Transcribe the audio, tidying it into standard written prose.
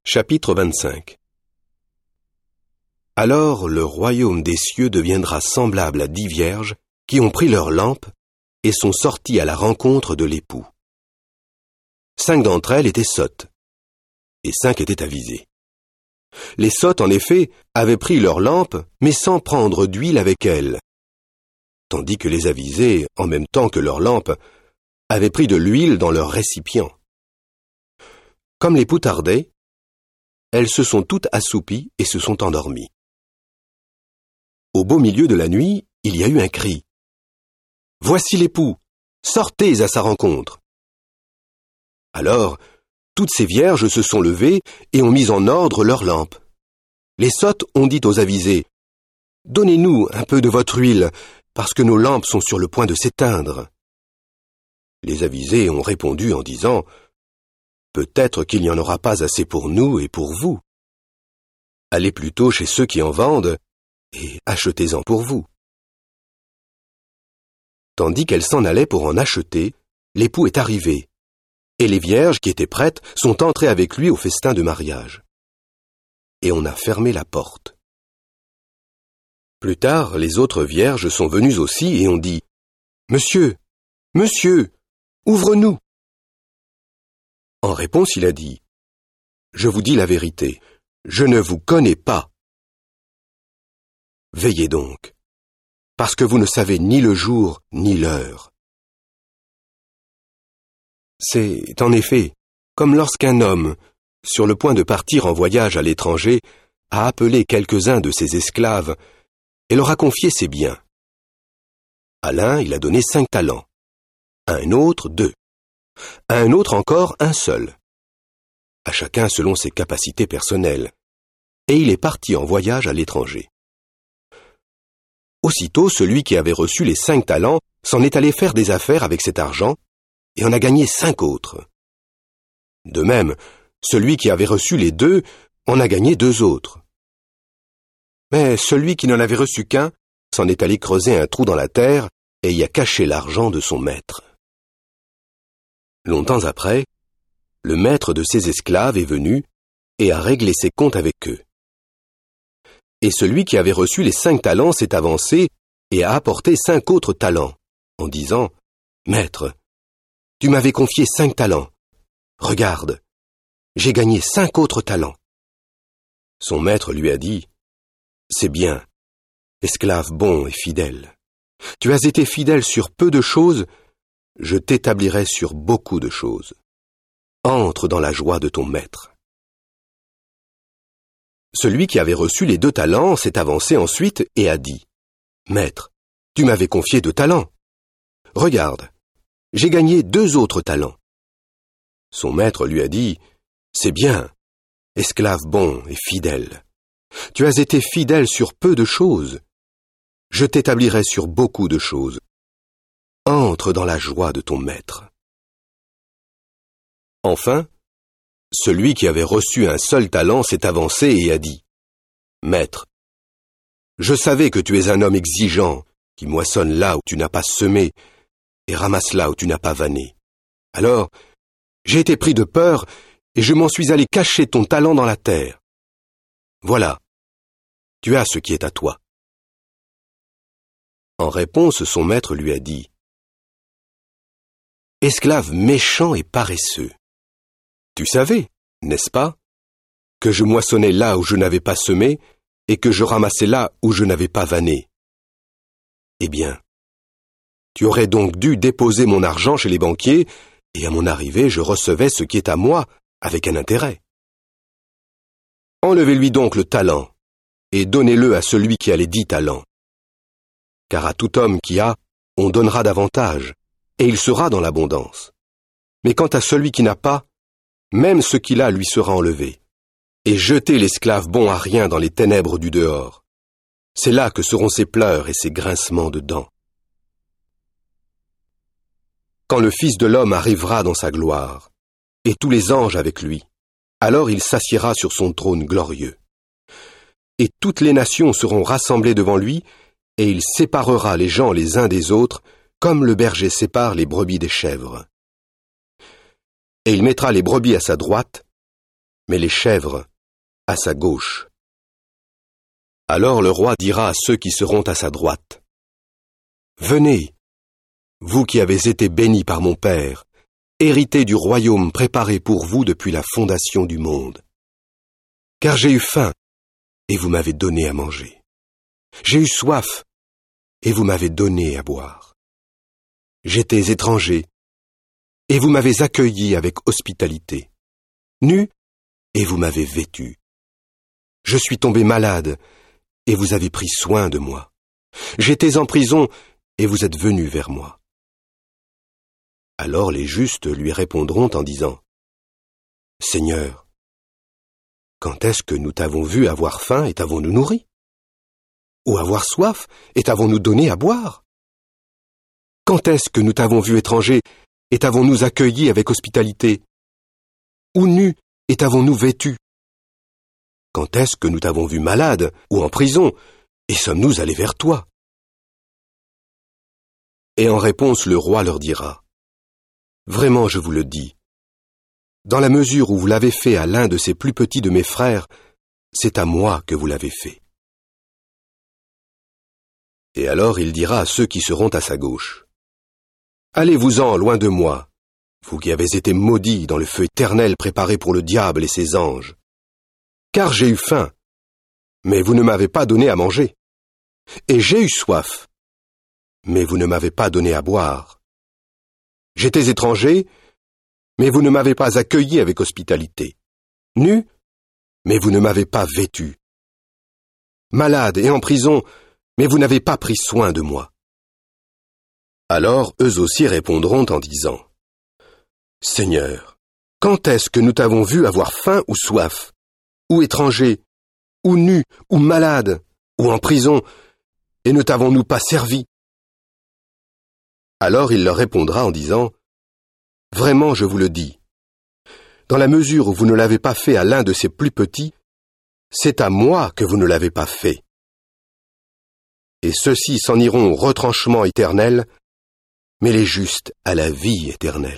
Chapitre 25. Alors le royaume des cieux deviendra semblable à 10 vierges qui ont pris leurs lampes et sont sorties à la rencontre de l'époux. 5 d'entre elles étaient sottes, et 5 étaient avisées. Les sottes, en effet, avaient pris leurs lampes, mais sans prendre d'huile avec elles, tandis que les avisées, en même temps que leurs lampes, avaient pris de l'huile dans leurs récipients. Comme l'époux tardait, elles se sont toutes assoupies et se sont endormies. Au beau milieu de la nuit, il y a eu un cri. « Voici l'époux, sortez à sa rencontre !» Alors, toutes ces vierges se sont levées et ont mis en ordre leurs lampes. Les sottes ont dit aux avisées, « Donnez-nous un peu de votre huile, parce que nos lampes sont sur le point de s'éteindre. » Les avisées ont répondu en disant, « Peut-être qu'il n'y en aura pas assez pour nous et pour vous. Allez plutôt chez ceux qui en vendent et achetez-en pour vous. » Tandis qu'elles s'en allaient pour en acheter, l'époux est arrivé, et les vierges qui étaient prêtes sont entrées avec lui au festin de mariage. Et on a fermé la porte. Plus tard, les autres vierges sont venues aussi et ont dit, « Monsieur, monsieur, ouvre-nous !» En réponse, il a dit, « Je vous dis la vérité, je ne vous connais pas. Veillez donc, parce que vous ne savez ni le jour ni l'heure. » C'est, en effet, comme lorsqu'un homme, sur le point de partir en voyage à l'étranger, a appelé quelques-uns de ses esclaves et leur a confié ses biens. À l'un, il a donné 5 talents, à un autre 2, à un autre encore 1 seul, à chacun selon ses capacités personnelles, et il est parti en voyage à l'étranger. Aussitôt, celui qui avait reçu les 5 talents s'en est allé faire des affaires avec cet argent et en a gagné 5 autres. De même, celui qui avait reçu les 2 en a gagné 2 autres. Mais celui qui n'en avait reçu qu'un s'en est allé creuser un trou dans la terre et y a caché l'argent de son maître. Longtemps après, le maître de ses esclaves est venu et a réglé ses comptes avec eux. Et celui qui avait reçu les 5 talents s'est avancé et a apporté 5 autres talents, en disant, « Maître, tu m'avais confié 5 talents. Regarde, j'ai gagné 5 autres talents. » Son maître lui a dit, « C'est bien, esclave bon et fidèle. Tu as été fidèle sur peu de choses, je t'établirai sur beaucoup de choses. Entre dans la joie de ton maître. » Celui qui avait reçu les 2 talents s'est avancé ensuite et a dit, « Maître, tu m'avais confié 2 talents. Regarde, j'ai gagné 2 autres talents. » Son maître lui a dit, « C'est bien, esclave bon et fidèle. Tu as été fidèle sur peu de choses, je t'établirai sur beaucoup de choses. Entre dans la joie de ton maître. » Enfin, celui qui avait reçu un seul talent s'est avancé et a dit, « Maître, je savais que tu es un homme exigeant, qui moissonne là où tu n'as pas semé et ramasse là où tu n'as pas vanné. Alors, j'ai été pris de peur et je m'en suis allé cacher ton talent dans la terre. Voilà, tu as ce qui est à toi. » En réponse, son maître lui a dit, « Esclave méchant et paresseux, tu savais, n'est-ce pas, que je moissonnais là où je n'avais pas semé et que je ramassais là où je n'avais pas vanné. Eh bien, tu aurais donc dû déposer mon argent chez les banquiers et à mon arrivée je recevais ce qui est à moi avec un intérêt. Enlevez-lui donc le talent et donnez-le à celui qui a les 10 talents. Car à tout homme qui a, on donnera davantage, et il sera dans l'abondance. Mais quant à celui qui n'a pas, même ce qu'il a lui sera enlevé. Et jetez l'esclave bon à rien dans les ténèbres du dehors. C'est là que seront ses pleurs et ses grincements de dents. Quand le Fils de l'homme arrivera dans sa gloire, et tous les anges avec lui, alors il s'assiera sur son trône glorieux. Et toutes les nations seront rassemblées devant lui, et il séparera les gens les uns des autres, comme le berger sépare les brebis des chèvres. Et il mettra les brebis à sa droite mais les chèvres à sa gauche. Alors le roi dira à ceux qui seront à sa droite, « Venez, vous qui avez été bénis par mon Père, héritez du royaume préparé pour vous depuis la fondation du monde. Car j'ai eu faim, et vous m'avez donné à manger. J'ai eu soif, et vous m'avez donné à boire. J'étais étranger, et vous m'avez accueilli avec hospitalité. Nu, et vous m'avez vêtu. Je suis tombé malade, et vous avez pris soin de moi. J'étais en prison, et vous êtes venus vers moi. » Alors les justes lui répondront en disant, « Seigneur, quand est-ce que nous t'avons vu avoir faim et t'avons-nous nourri? Ou avoir soif et t'avons-nous donné à boire? Quand est-ce que nous t'avons vu étranger et t'avons-nous accueilli avec hospitalité? Ou nu et t'avons-nous vêtu? Quand est-ce que nous t'avons vu malade ou en prison et sommes-nous allés vers toi? » Et en réponse, le roi leur dira, « Vraiment, je vous le dis, dans la mesure où vous l'avez fait à l'un de ces plus petits de mes frères, c'est à moi que vous l'avez fait. » Et alors il dira à ceux qui seront à sa gauche, « Allez-vous-en loin de moi, vous qui avez été maudits dans le feu éternel préparé pour le diable et ses anges. Car j'ai eu faim, mais vous ne m'avez pas donné à manger. Et j'ai eu soif, mais vous ne m'avez pas donné à boire. J'étais étranger, mais vous ne m'avez pas accueilli avec hospitalité. Nu, mais vous ne m'avez pas vêtu. Malade et en prison, mais vous n'avez pas pris soin de moi. » Alors eux aussi répondront en disant, « Seigneur, quand est-ce que nous t'avons vu avoir faim ou soif, ou étranger, ou nu, ou malade, ou en prison, et ne t'avons-nous pas servi? » Alors il leur répondra en disant, « Vraiment, je vous le dis, dans la mesure où vous ne l'avez pas fait à l'un de ces plus petits, c'est à moi que vous ne l'avez pas fait. Et ceux-ci s'en iront au retranchement éternel, mais les justes à la vie éternelle. »